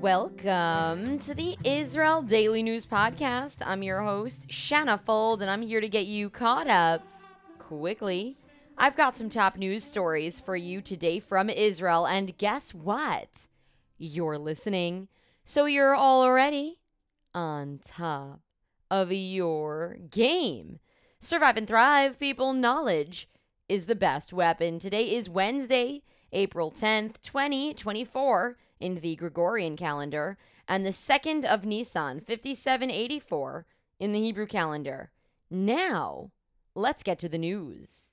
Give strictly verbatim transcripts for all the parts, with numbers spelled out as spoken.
Welcome to the Israel Daily News Podcast. I'm your host, Shanna Fold, and I'm here to get you caught up quickly. I've got some top news stories for you today from Israel, and guess what? You're listening, so you're already on top of your game. Survive and thrive, people. Knowledge is the best weapon. Today is Wednesday, April tenth, twenty twenty-four. In the Gregorian calendar, and the second of Nisan, fifty-seven eighty-four in the Hebrew calendar. Now, let's get to the news.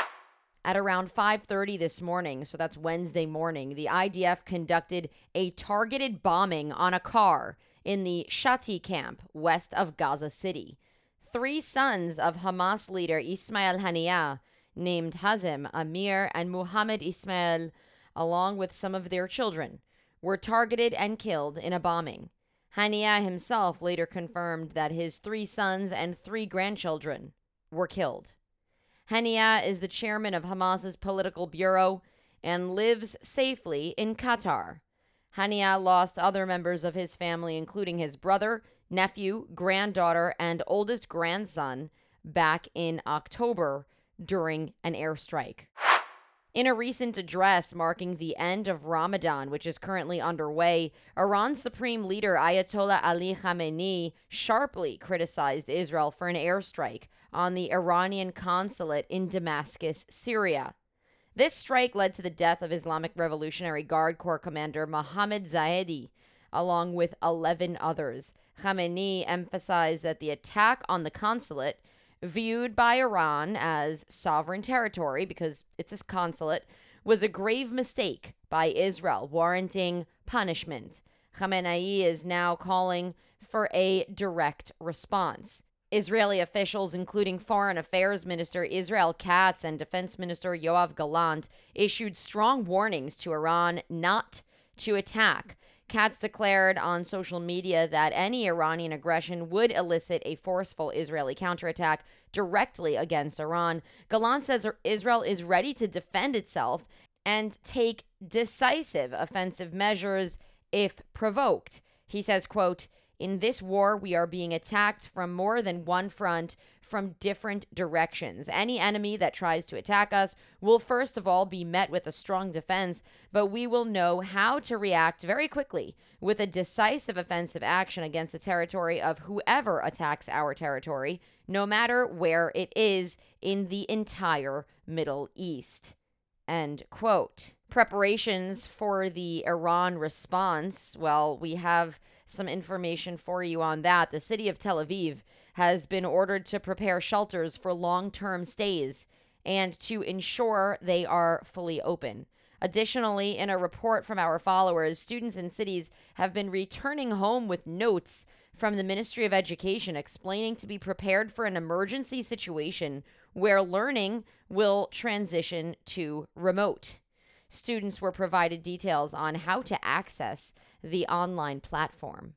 At around five thirty this morning, so that's Wednesday morning, the I D F conducted a targeted bombing on a car in the Shati camp west of Gaza City. Three sons of Hamas leader Ismail Haniyeh, named Hazem, Amir, and Muhammad Ismail, along with some of their children, were targeted and killed in a bombing. Haniyeh himself later confirmed that his three sons and three grandchildren were killed. Haniyeh is the chairman of Hamas's political bureau and lives safely in Qatar. Haniyeh lost other members of his family, including his brother, nephew, granddaughter, and oldest grandson, back in October during an airstrike. In a recent address marking the end of Ramadan, which is currently underway, Iran's supreme leader Ayatollah Ali Khamenei sharply criticized Israel for an airstrike on the Iranian consulate in Damascus, Syria. This strike led to the death of Islamic Revolutionary Guard Corps commander Mohammad Zahedi, along with eleven others. Khamenei emphasized that the attack on the consulate, viewed by Iran as sovereign territory because it's a consulate, was a grave mistake by Israel, warranting punishment. Khamenei is now calling for a direct response. Israeli officials, including Foreign Affairs Minister Israel Katz and Defense Minister Yoav Gallant, issued strong warnings to Iran not to attack. Katz declared on social media that any Iranian aggression would elicit a forceful Israeli counterattack directly against Iran. Gallant says Israel is ready to defend itself and take decisive offensive measures if provoked. He says, quote, "In this war, we are being attacked from more than one front, from different directions. Any enemy that tries to attack us will first of all be met with a strong defense, but we will know how to react very quickly with a decisive offensive action against the territory of whoever attacks our territory, no matter where it is in the entire Middle East." End quote. Preparations for the Iran response, well, we have some information for you on that. The city of Tel Aviv has been ordered to prepare shelters for long-term stays and to ensure they are fully open. Additionally, in a report from our followers, students in cities have been returning home with notes from the Ministry of Education explaining to be prepared for an emergency situation where learning will transition to remote. Students were provided details on how to access the online platform.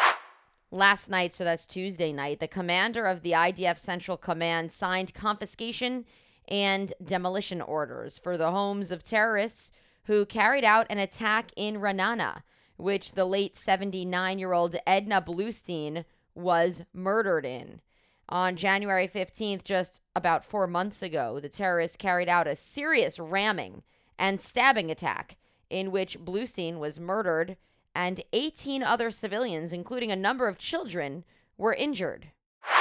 Last night, so that's Tuesday night, the commander of the I D F Central Command signed confiscation and demolition orders for the homes of terrorists who carried out an attack in Ra'anana, which the late seventy-nine-year-old Edna Bluestein was murdered in. On January fifteenth, just about four months ago, the terrorists carried out a serious ramming and stabbing attack in which Bluestein was murdered and eighteen other civilians, including a number of children, were injured.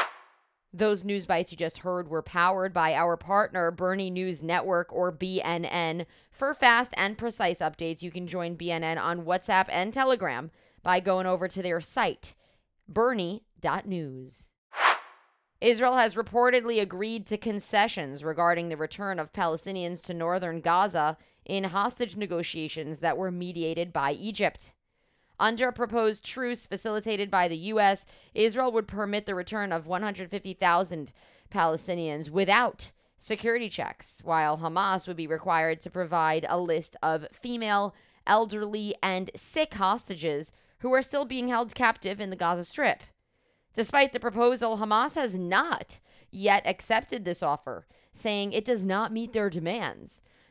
Those news bites you just heard were powered by our partner, Bernie News Network, or B N N. For fast and precise updates, you can join B N N on WhatsApp and Telegram by going over to their site, bernie dot news. Israel has reportedly agreed to concessions regarding the return of Palestinians to northern Gaza in hostage negotiations that were mediated by Egypt. Under a proposed truce facilitated by the U S, Israel would permit the return of one hundred fifty thousand Palestinians without security checks, while Hamas would be required to provide a list of female, elderly, and sick hostages who are still being held captive in the Gaza Strip. Despite the proposal, Hamas has not yet accepted this offer, saying it does not meet their demands.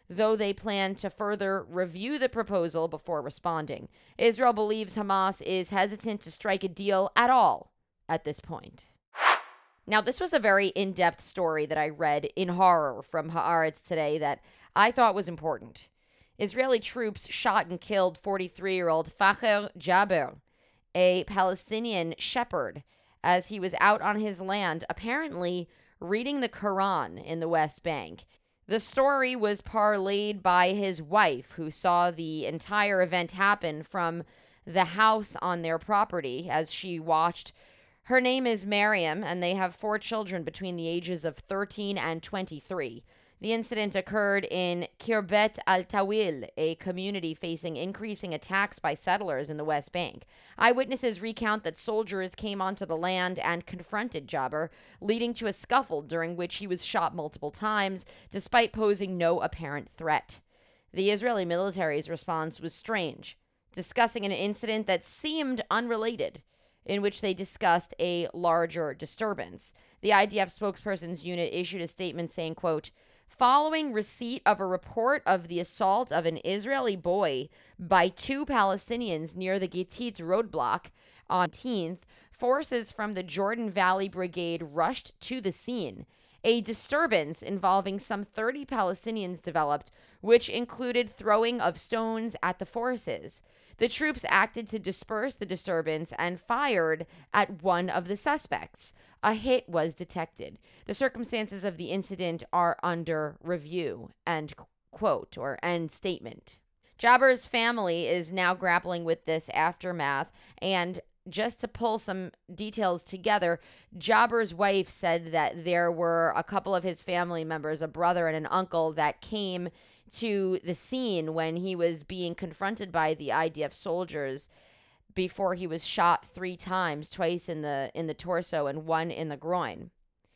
though they plan to further review the proposal before responding. Israel believes Hamas is hesitant to strike a deal at all at this point. Now, this was a very in-depth story that I read in horror from Haaretz today that I thought was important. Israeli troops shot and killed forty-three-year-old Facher Jaber, a Palestinian shepherd, as he was out on his land, apparently reading the Quran in the West Bank. The story was parlayed by his wife, who saw the entire event happen from the house on their property as she watched. Her name is Miriam, and they have four children between the ages of thirteen and twenty-three. The incident occurred in Kirbet al-Tawil, a community facing increasing attacks by settlers in the West Bank. Eyewitnesses recount that soldiers came onto the land and confronted Jaber, leading to a scuffle during which he was shot multiple times, despite posing no apparent threat. The Israeli military's response was strange, discussing an incident that seemed unrelated, in which they discussed a larger disturbance. The I D F spokesperson's unit issued a statement saying, quote, "Following receipt of a report of the assault of an Israeli boy by two Palestinians near the Gittit roadblock on the eighteenth, forces from the Jordan Valley Brigade rushed to the scene. A disturbance involving some thirty Palestinians developed, which included throwing of stones at the forces. The troops acted to disperse the disturbance and fired at one of the suspects. A hit was detected. The circumstances of the incident are under review," end quote, or end statement. Jaber's family is now grappling with this aftermath, and just to pull some details together, Jaber's wife said that there were a couple of his family members, a brother and an uncle, that came to the scene when he was being confronted by the I D F soldiers before he was shot three times, twice in the in the torso and one in the groin.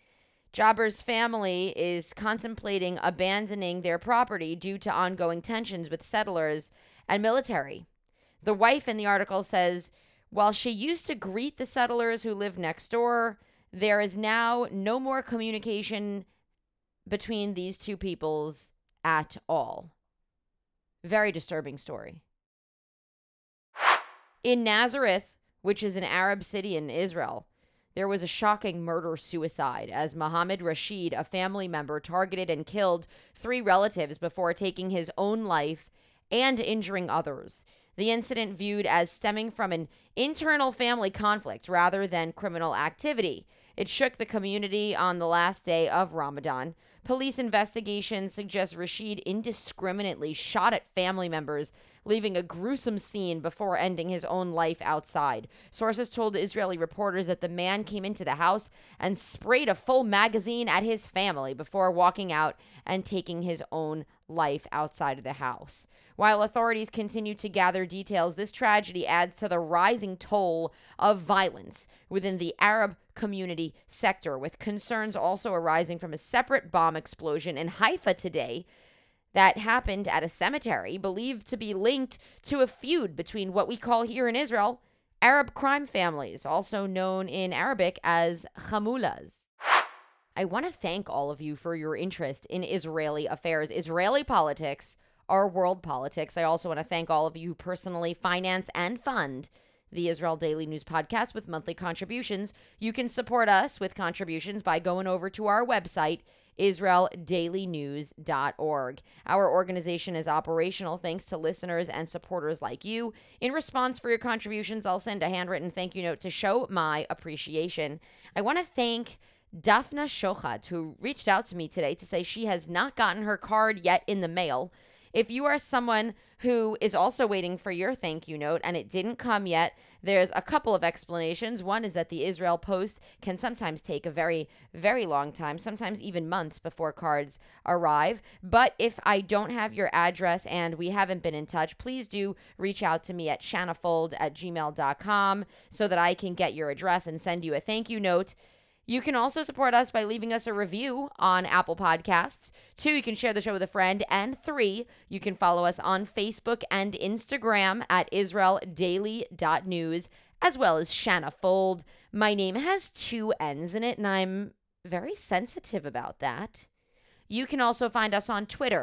Jaber's family is contemplating abandoning their property due to ongoing tensions with settlers and military. The wife in the article says, while she used to greet the settlers who live next door, there is now no more communication between these two peoples at all. Very disturbing story. In Nazareth, which is an Arab city in Israel, there was a shocking murder-suicide as Mohammed Rashid, a family member, targeted and killed three relatives before taking his own life and injuring others. The incident viewed as stemming from an internal family conflict rather than criminal activity. It shook the community on the last day of Ramadan. Police investigations suggest Rashid indiscriminately shot at family members, leaving a gruesome scene before ending his own life outside. Sources told Israeli reporters that the man came into the house and sprayed a full magazine at his family before walking out and taking his own life outside of the house. While authorities continue to gather details, this tragedy adds to the rising toll of violence within the Arab community sector, with concerns also arising from a separate bomb explosion in Haifa today that happened at a cemetery believed to be linked to a feud between what we call here in Israel Arab crime families, also known in Arabic as Hamulas. I want to thank all of you for your interest in Israeli affairs. Israeli politics are world politics. I also want to thank all of you who personally finance and fund the Israel Daily News Podcast with monthly contributions. You can support us with contributions by going over to our website, israel daily news dot org. Our organization is operational thanks to listeners and supporters like you. In response for your contributions, I'll send a handwritten thank you note to show my appreciation. I want to thank Daphna Shochat, who reached out to me today to say she has not gotten her card yet in the mail. If you are someone who is also waiting for your thank you note and it didn't come yet, there's a couple of explanations. One is that the Israel Post can sometimes take a very, very long time, sometimes even months before cards arrive. But if I don't have your address and we haven't been in touch, please do reach out to me at shanafold at gmail dot com so that I can get your address and send you a thank you note. You can also support us by leaving us a review on Apple Podcasts. Two, you can share the show with a friend. And three, you can follow us on Facebook and Instagram at israel daily dot news, as well as Shanna Fold. My name has two N's in it, and I'm very sensitive about that. You can also find us on Twitter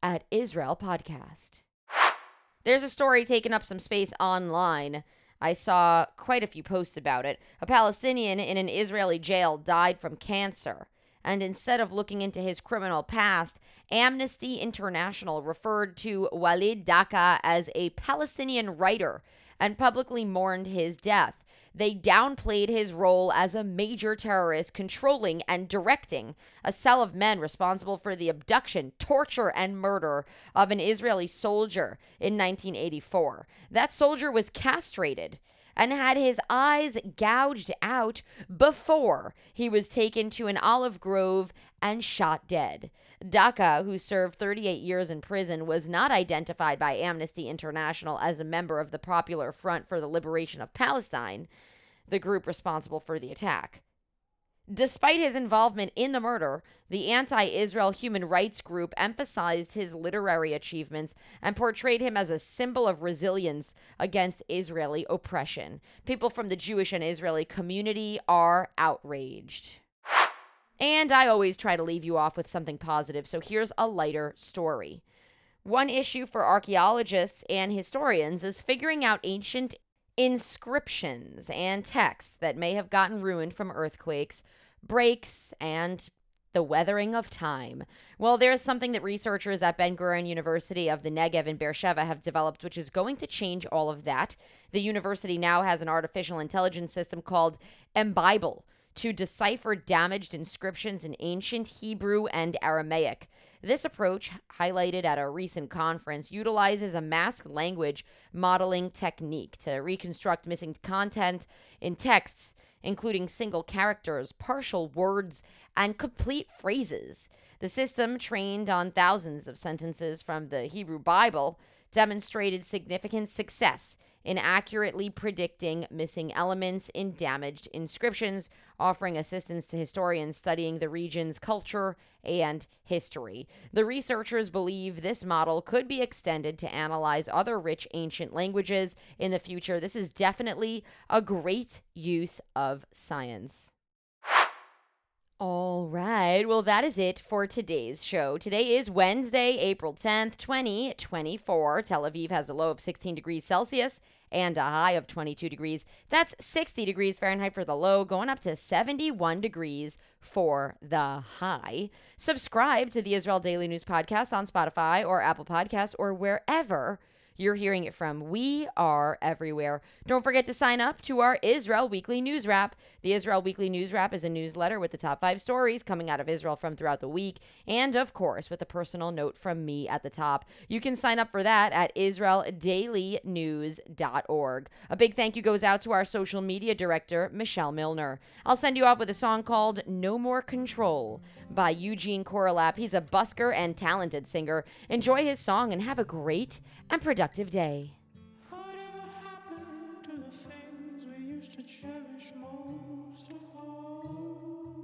at Israel Podcast. There's a story taking up some space online. I saw quite a few posts about it. A Palestinian in an Israeli jail died from cancer. And instead of looking into his criminal past, Amnesty International referred to Walid Daka as a Palestinian writer and publicly mourned his death. They downplayed his role as a major terrorist controlling and directing a cell of men responsible for the abduction, torture, and murder of an Israeli soldier in nineteen eighty-four. That soldier was castrated and had his eyes gouged out before he was taken to an olive grove and shot dead. Daka, who served thirty-eight years in prison, was not identified by Amnesty International as a member of the Popular Front for the Liberation of Palestine, the group responsible for the attack. Despite his involvement in the murder, the anti-Israel human rights group emphasized his literary achievements and portrayed him as a symbol of resilience against Israeli oppression. People from the Jewish and Israeli community are outraged. And I always try to leave you off with something positive, so here's a lighter story. One issue for archaeologists and historians is figuring out ancient inscriptions and texts that may have gotten ruined from earthquakes, breaks, and the weathering of time. Well, there's something that researchers at Ben-Gurion University of the Negev in Beersheba have developed, which is going to change all of that. The university now has an artificial intelligence system called Embible to decipher damaged inscriptions in ancient Hebrew and Aramaic. This approach, highlighted at a recent conference, utilizes a masked language modeling technique to reconstruct missing content in texts, including single characters, partial words, and complete phrases. The system, trained on thousands of sentences from the Hebrew Bible, demonstrated significant success in accurately predicting missing elements in damaged inscriptions, offering assistance to historians studying the region's culture and history. The researchers believe this model could be extended to analyze other rich ancient languages in the future. This is definitely a great use of science. All right, well, that is it for today's show. Today is Wednesday, April tenth, twenty twenty-four. Tel Aviv has a low of sixteen degrees Celsius and a high of twenty-two degrees. That's sixty degrees Fahrenheit for the low, going up to seventy-one degrees for the high. Subscribe to the Israel Daily News Podcast on Spotify or Apple Podcasts or wherever you're hearing it from. We are everywhere. Don't forget to sign up to our Israel Weekly News Wrap. The Israel Weekly News Wrap is a newsletter with the top five stories coming out of Israel from throughout the week, and of course with a personal note from me at the top. You can sign up for that at israel daily news dot org. A big thank you goes out to our social media director, Michelle Milner. I'll send you off with a song called No More Control by Eugene Korolap. He's a busker and talented singer. Enjoy his song and have a great and productive day. Whatever happened to the things we used to cherish most of all?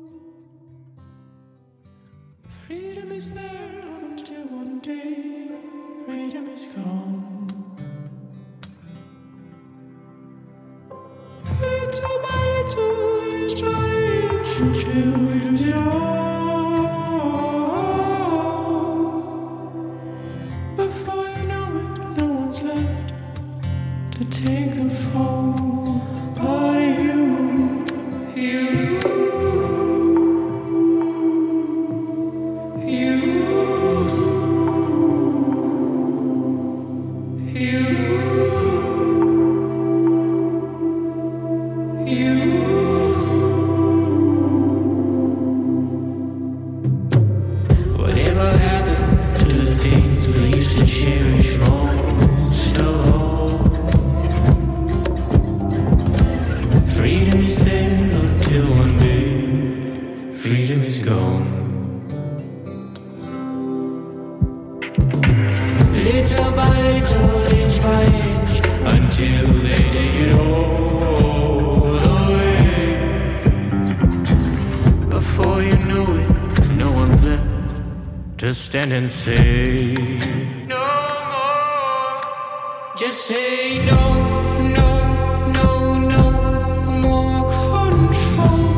Freedom is there until one day freedom is gone. Little by little inch by inch until we lose it all. Before you know it, no one's left to take the fall but you, you, you, you, you. Whatever happened to the things we used to cherish most of all? Freedom is there until one day freedom is gone. Little by little, inch by inch, until they take it all away. Before you know it, no one's left to stand and say no more. Just say no, no, no, no more control.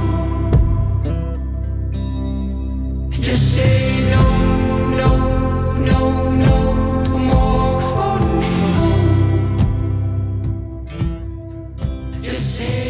Just say no, no, no, say